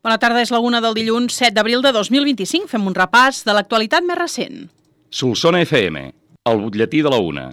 Bona tarda, és la 1 del dilluns 7 d'abril de 2025. Fem un repàs de l'actualitat més recent. Solsona FM, el butlletí de la 1.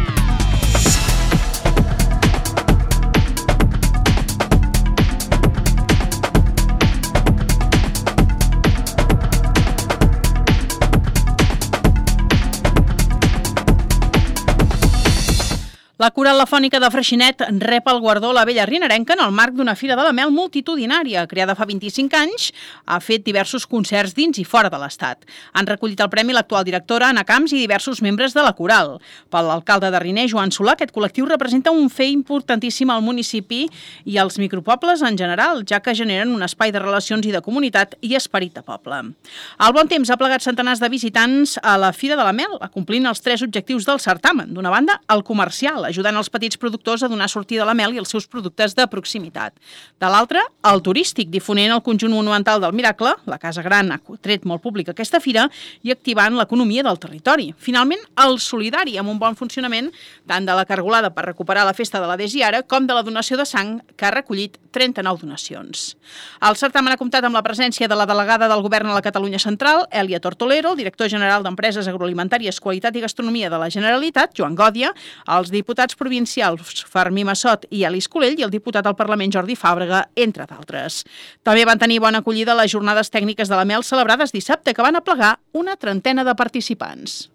La Coral La Fònica de Freixenet rep el guardó La Vella Rinarenca en el marc d'una Fira de la Mel multitudinària. Creada fa 25 anys, ha fet diversos concerts dins i fora de l'Estat. Han recollit el premi l'actual directora, Anna Camps, i diversos membres de la Coral. Per l'alcalde de Riner, Joan Solà, aquest col·lectiu representa un fet importantíssim al municipi i als micropobles en general, ja que generen un espai de relacions i de comunitat i esperit de poble. El bon temps ha plegat centenars de visitants a la Fira de la Mel, acomplint els 3 objectius del certamen. D'una banda, el comercial, ajudant els petits productors a donar sortida a la mel i els seus productes de proximitat. De l'altra, el turístic, difonent el conjunt monumental del Miracle, la Casa Gran ha tret molt públic aquesta fira, i activant l'economia del territori. Finalment, el solidari, amb un bon funcionament tant de la cargolada per recuperar la festa de la Desiara com de la donació de sang, que ha recollit 39 donacions. El certamen ha comptat amb la presència de la delegada del Govern a la Catalunya Central, Èlia Tortolero, el director general d'Empreses Agroalimentàries, Qualitat i Gastronomia de la Generalitat, Joan Gòdia, els diputats provincials Fermí Massot i Elis Colell i el diputat al Parlament Jordi Fàbrega, entre d'altres. També van tenir bona acollida les jornades tècniques de la mel celebrades dissabte, que van aplegar una trentena de participants.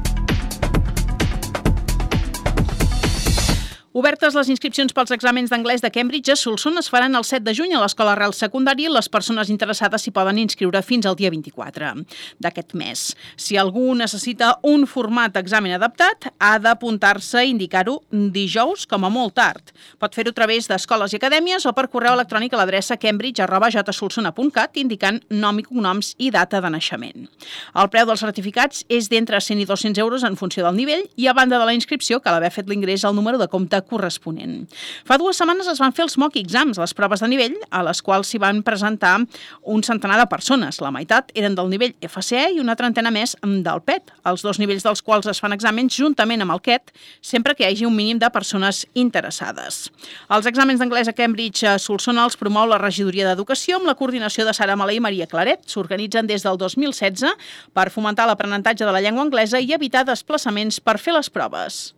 Obertes les inscripcions pels exàmens d'anglès de Cambridge a Solsona es faran el 7 de juny a l'Escola Real Secundària i les persones interessades s'hi poden inscriure fins al dia 24 d'aquest mes. Si algú necessita un format d'examen adaptat, ha d'apuntar-se i indicar-ho dijous com a molt tard. Pot fer-ho a través d'escoles i acadèmies o per correu electrònic a l'adreça cambridge@jsolsona.cat indicant nom i cognoms i data de naixement. El preu dels certificats és d'entre 100 i 200 euros en funció del nivell i a banda de la inscripció cal haver fet l'ingrés al número de compte corresponent. Fa 2 setmanes es van fer els mock exams, les proves de nivell, a les quals s'hi van presentar un centenar de persones. La meitat eren del nivell FCE i una trentena més del PET, els 2 nivells dels quals es fan exàmens juntament amb el QET, sempre que hi hagi un mínim de persones interessades. Els exàmens d'anglès a Cambridge a Solsona els promou la Regidoria d'Educació amb la coordinació de Sara Malé i Maria Claret. S'organitzen des del 2016 per fomentar l'aprenentatge de la llengua anglesa i evitar desplaçaments per fer les proves.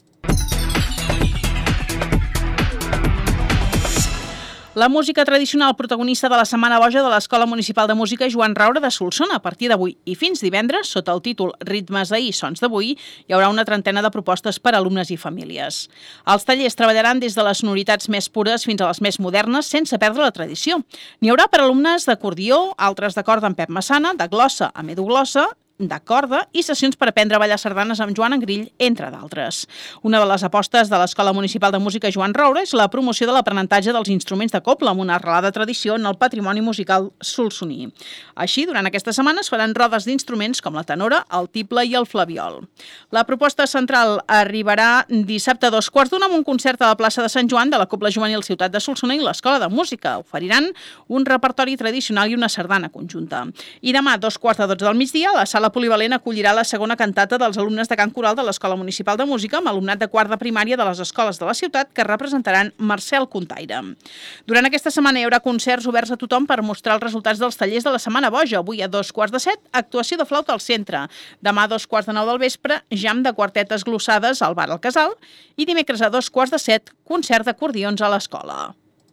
La música tradicional protagonista de la Setmana Boja de l'Escola Municipal de Música Joan Raura de Solsona. A partir d'avui i fins divendres, sota el títol Ritmes d'ahir, sons d'avui, hi haurà una trentena de propostes per a alumnes i famílies. Els tallers treballaran des de les sonoritats més pures fins a les més modernes, sense perdre la tradició. N'hi haurà per a alumnes d'acordió, altres de corda amb Pep Massana, de glossa amb Edu Glossa, de corda i sessions per aprendre a ballar sardanes amb Joan Engrill, entre d'altres. Una de les apostes de l'Escola Municipal de Música Joan Roura és la promoció de l'aprenentatge dels instruments de cobla amb una arrelada tradició en el patrimoni musical solsoní. Així, durant aquesta setmana es faran rodes d'instruments com la tenora, el tible i el flabiol. La proposta central arribarà dissabte a 2:15 amb un concert a la plaça de Sant Joan de la Cobla Juvenil Ciutat de Solsona i l'Escola de Música. Oferiran un repertori tradicional i una sardana conjunta. I demà, a 2:15 del migdia, la sala polivalent acollirà la segona cantata dels alumnes de cant coral de l'Escola Municipal de Música amb alumnat de quart de primària de les escoles de la ciutat que representaran Marcel Contaire. Durant aquesta setmana hi haurà concerts oberts a tothom per mostrar els resultats dels tallers de la Setmana Boja. Avui a 2:15, actuació de flauta al centre. Demà a 2:15 del vespre, jam de quartetes glossades al bar El Casal i dimecres a 2:15, concert d'acordions a l'escola.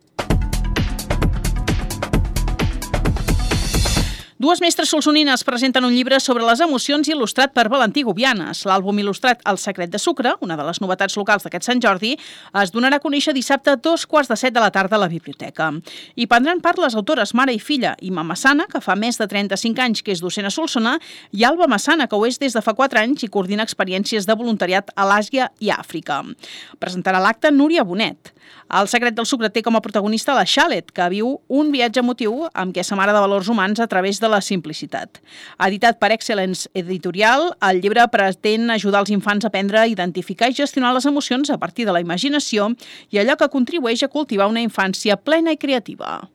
2 mestres solsonines presenten un llibre sobre les emocions il·lustrat per Valentí Gubianes. L'àlbum il·lustrat El secret de sucre, una de les novetats locals d'aquest Sant Jordi, es donarà a conèixer dissabte a 2:15 de la tarda a la biblioteca. Hi prendran part les autores mare i filla, Ima Massana, que fa més de 35 anys que és docent a Solsona, i Alba Massana, que ho és des de fa 4 anys i coordina experiències de voluntariat a l'Àsia i Àfrica. Presentarà l'acte Núria Bonet. El secret del sucre té com a protagonista la Xalet, que viu un viatge emotiu amb què s'amara de valors humans a través de la simplicitat. Editat per Excellence Editorial, el llibre pretén ajudar els infants a aprendre a identificar i gestionar les emocions a partir de la imaginació i allò que contribueix a cultivar una infància plena i creativa.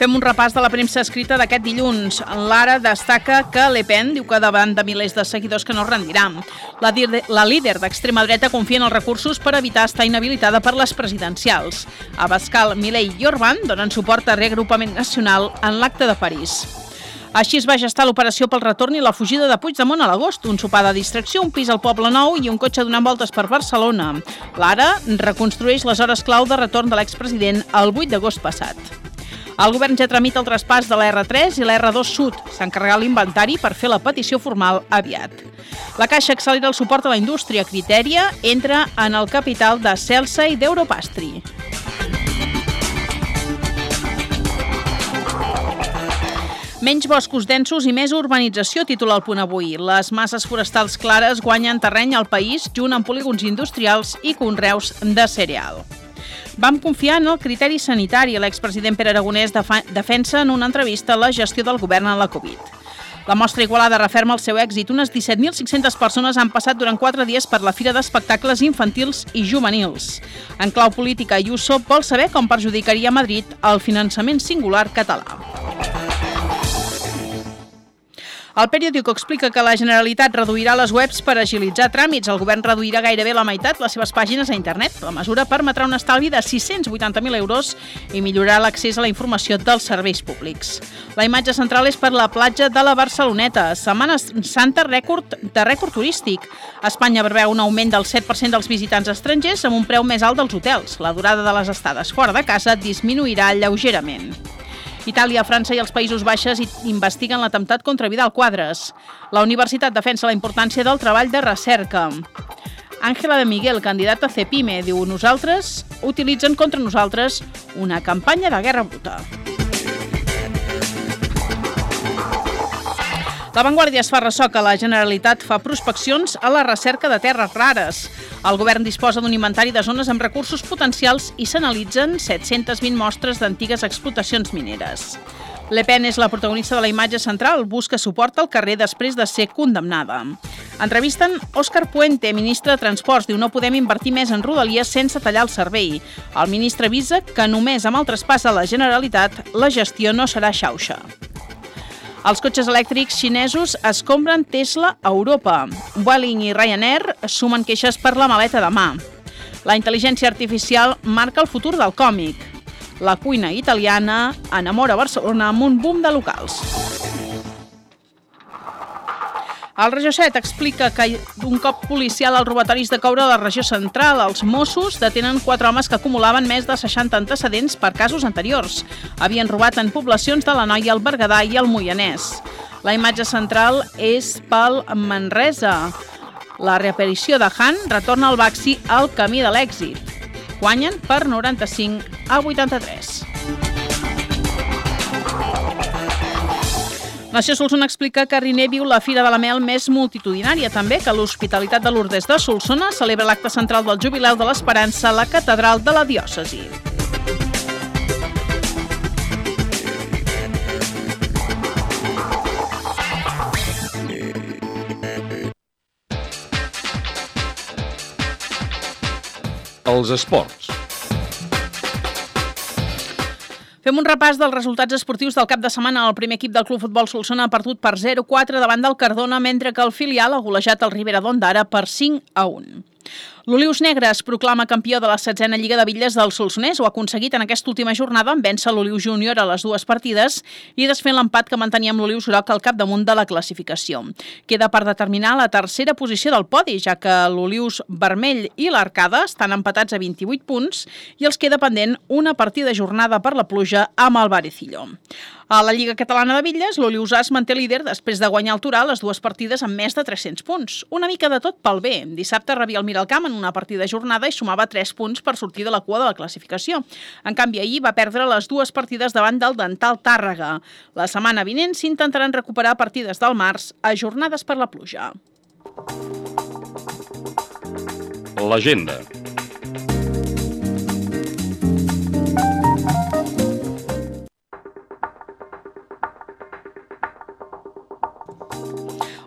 Fem un repàs de la premsa escrita d'aquest dilluns. L'Ara destaca que Le Pen diu que davant de milers de seguidors que no rendiran. La líder d'extrema dreta confia en els recursos per evitar estar inhabilitada per les presidencials. Abascal, Milei i Orbán donen suport a Reagrupament Nacional en l'acte de París. Així es va gestar l'operació pel retorn i la fugida de Puigdemont a l'agost. Un sopar de distracció, un pis al Poble Nou i un cotxe donant voltes per Barcelona. L'Ara reconstrueix les hores clau de retorn de l'expresident el 8 d'agost passat. El govern ja tramita el traspàs de la R3 i la R2 Sud. S'ha encarregat l'inventari per fer la petició formal aviat. La Caixa accelera el suport a la indústria. Criteria entra en el capital de Celsa i d'Europastri. Menys boscos densos i més urbanització, titula el Punt Avui. Les masses forestals clares guanyen terreny al país junt amb polígons industrials i conreus de cereal. Vam confiar en el criteri sanitari. L'expresident Pere Aragonès defensa en una entrevista la gestió del govern en la Covid. La Mostra Igualada referma el seu èxit. Unes 17.500 persones han passat durant 4 dies per la Fira d'Espectacles Infantils i Juvenils. En clau política, Ayuso vol saber com perjudicaria a Madrid el finançament singular català. El periòdico explica que la Generalitat reduirà les webs per agilitzar tràmits. El govern reduirà gairebé la meitat les seves pàgines a internet. La mesura permetrà un estalvi de 680.000 euros i millorarà l'accés a la informació dels serveis públics. La imatge central és per la platja de la Barceloneta. Setmana Santa de rècord turístic. Espanya preveu un augment del 7% dels visitants estrangers amb un preu més alt dels hotels. La durada de les estades fora de casa disminuirà lleugerament. Itàlia, França i els Països Baixos investiguen l'atemptat contra Vidal Quadras. La universitat defensa la importància del treball de recerca. Ángela de Miguel, candidata a CEPIME, diu: nosaltres utilitzen contra nosaltres una campanya de guerra bruta. La Vanguardia es fa ressò que la Generalitat fa prospeccions a la recerca de terres rares. El govern disposa d'un inventari de zones amb recursos potencials i s'analitzen 720 mostres d'antigues explotacions mineres. Le Pen és la protagonista de la imatge central, busca suport al carrer després de ser condemnada. Entrevisten Òscar Puente, ministre de Transports, diu: no podem invertir més en Rodalies sense tallar el servei. El ministre avisa que només amb el traspàs a la Generalitat la gestió no serà xauxa. Els cotxes elèctrics xinesos escombren Tesla a Europa. Vueling i Ryanair sumen queixes per la maleta de mà. La intel·ligència artificial marca el futur del còmic. La cuina italiana enamora Barcelona amb un boom de locals. El Regió 7 explica que un cop policial als robatoris de coure a la regió central, els Mossos detenen 4 homes que acumulaven més de 60 antecedents per casos anteriors. Havien robat en poblacions de l'Anoia, el Berguedà i el Moianès. La imatge central és pel Manresa. La reaparició de Han retorna al Baxi al camí de l'èxit. Guanyen per 95-83. Nació Solsona explica que Riner viu la Fira de la Mel més multitudinària, també que l'Hospitalitat de Lourdes de Solsona celebra l'acte central del Jubileu de l'Esperança a la catedral de la diòcesi. Els esports. Fem un repàs dels resultats esportius del cap de setmana. El primer equip del Club Futbol Solsona ha perdut per 0-4 davant del Cardona, mentre que el filial ha golejat el Ribera d'Ondara per 5-1. L'Olius Negre es proclama campió de la 16a Lliga de Bitlles del Solsonès. Ho ha aconseguit en aquesta última jornada en vèncer l'Olius Júnior a les 2 partides i desfent l'empat que mantenia amb l'Olius Groc al capdamunt de la classificació. Queda per determinar la tercera posició del podi, ja que l'Olius Vermell i l'Arcada estan empatats a 28 punts i els queda pendent una partida jornada per la pluja amb el Varecillo. A la Lliga Catalana de Bitlles, l'Oliusà es manté líder després de guanyar el Torà les 2 partides amb més de 300 punts. Una mica de tot pel bé. Dissabte rebia el Miralcamp en una partida jornada i sumava 3 punts per sortir de la cua de la classificació. En canvi, ahir va perdre les 2 partides davant del Dental Tàrrega. La setmana vinent s'intentaran recuperar partides del març ajornades per la pluja. L'agenda.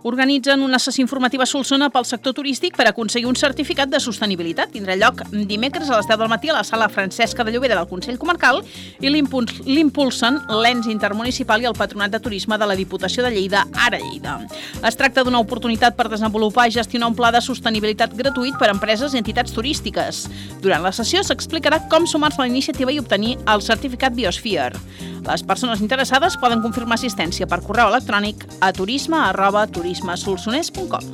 Organitzen una sessió informativa a Solsona pel sector turístic per aconseguir un certificat de sostenibilitat. Tindrà lloc dimecres a les 10 del matí a la sala Francesca de Llobera del Consell Comarcal i l'impulsen l'ENS Intermunicipal i el Patronat de Turisme de la Diputació de Lleida, Ara Lleida. Es tracta d'una oportunitat per desenvolupar i gestionar un pla de sostenibilitat gratuït per a empreses i entitats turístiques. Durant la sessió s'explicarà com sumar-se a la iniciativa i obtenir el certificat Biosphere. Les persones interessades poden confirmar assistència per correu electrònic a turisme@turismesolsonès.com.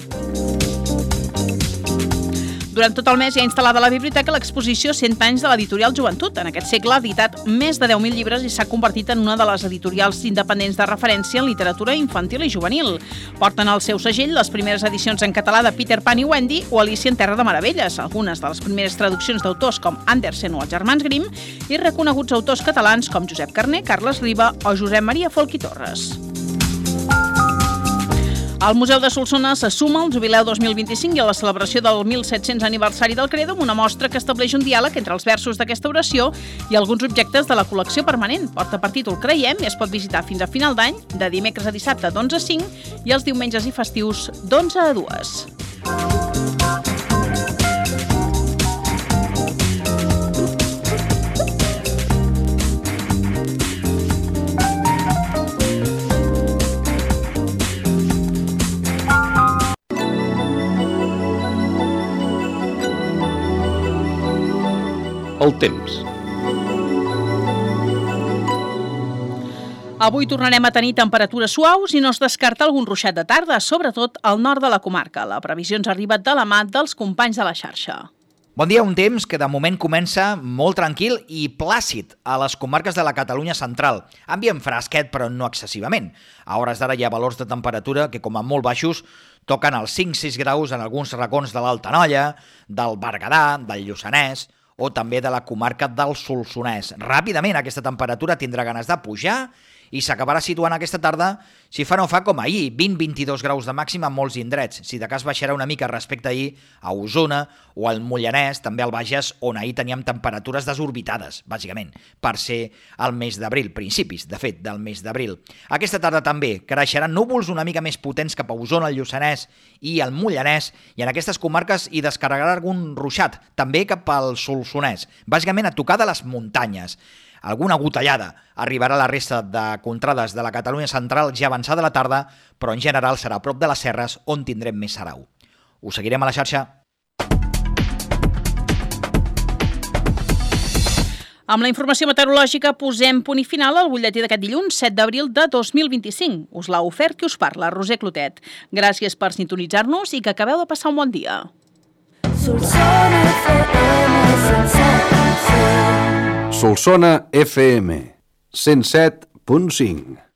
Durant tot el mes hi ha instal·lada a la biblioteca l'exposició 100 anys de l'editorial Joventut. En aquest segle ha editat més de 10.000 llibres i s'ha convertit en una de les editorials independents de referència en literatura infantil i juvenil. Porten al seu segell les primeres edicions en català de Peter Pan i Wendy o Alícia en Terra de Meravelles, algunes de les primeres traduccions d'autors com Andersen o els germans Grimm i reconeguts autors catalans com Josep Carner, Carles Riba o Josep Maria Folch i Torres. El Museu de Solsona se suma al Jubileu 2025 i a la celebració del 1700 aniversari del Credo amb una mostra que estableix un diàleg entre els versos d'aquesta oració i alguns objectes de la col·lecció permanent. Porta per títol Creiem i es pot visitar fins a final d'any, de dimecres a dissabte d'11 a 5 i els diumenges i festius d'11 a 2. El temps. Avui tornarem a tenir temperatures suaus i no es descarta algun ruixat de tarda, sobretot al nord de la comarca. La previsió ens arriba de la mà dels companys de la xarxa. Bon dia, un temps que de moment comença molt tranquil i plàcid a les comarques de la Catalunya central. Ambient fresquet, però no excessivament. A hores d'ara hi ha valors de temperatura que, com a molt baixos, toquen els 5-6 graus en alguns racons de l'Alta Noia, del Berguedà, del Lluçanès o també de la comarca del Solsonès. Ràpidament aquesta temperatura tindrà ganes de pujar i s'acabarà situant aquesta tarda, si fa no fa com ahir, 20-22 graus de màxima en molts indrets. Si de cas baixarà una mica respecte a ahir a Osona o al Moianès, també al Bages, on ahir teníem temperatures desorbitades, bàsicament, per ser el mes d'abril, principis, de fet, del mes d'abril. Aquesta tarda també creixeran núvols una mica més potents cap a Osona, el Lluçanès i el Moianès, i en aquestes comarques hi descarregarà algun ruixat, també cap al Solsonès, bàsicament a tocar de les muntanyes. Alguna gotellada arribarà a la resta de contrades de la Catalunya central ja avançada la tarda, però en general serà a prop de les serres on tindrem més sarau. Us seguirem a la xarxa. Amb la informació meteorològica posem punt i final al butlletí d'aquest dilluns, 7 d'abril de 2025. Us l'ha ofert qui us parla, Roser Clotet. Gràcies per sintonitzar-nos i que acabeu de passar un bon dia. Solsona FM 107.5